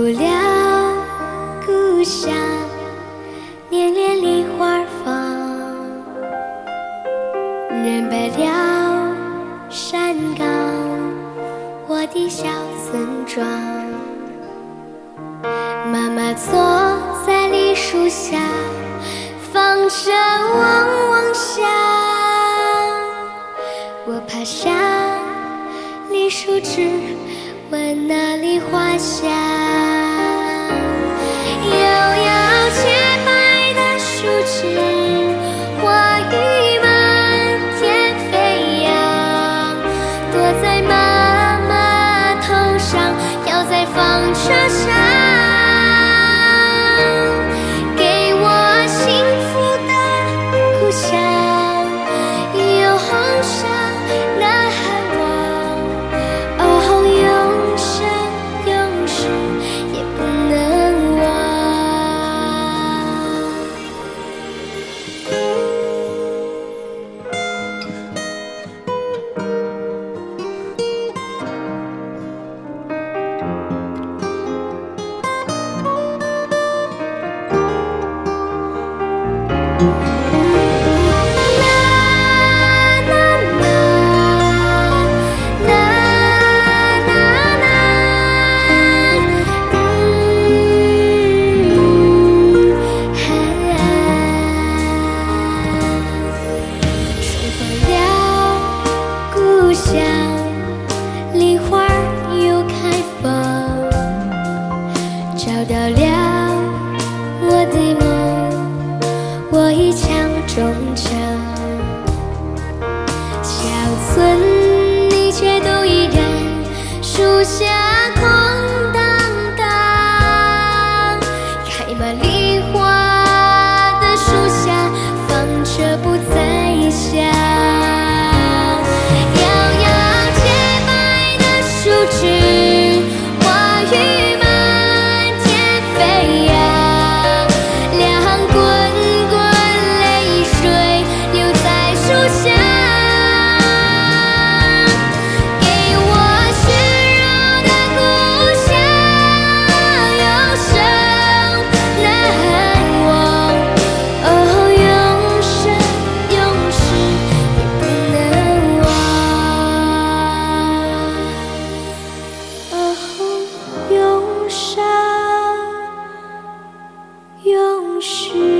了故乡，年年梨花放，认不了山岗，我的小村庄。妈妈坐在梨树下，放着旺旺香，我爬上梨树枝，闻那梨花香。摇摇洁白的树枝，花雨满天飞扬，躲在妈妈头上，飘在纺车上，给我幸福的故乡。有红山呐喊望，哦，永生永世也不能忘。梨花又开放，找到了我的梦，我一腔忠诚。小村一切都依然，树下空荡荡，开满梨花的树下，纺车不再响。花雨满天飞扬，两滚滚泪水流在树下，给我虚弱的故乡，永生难忘，哦，永生永世也不能忘。永生永世。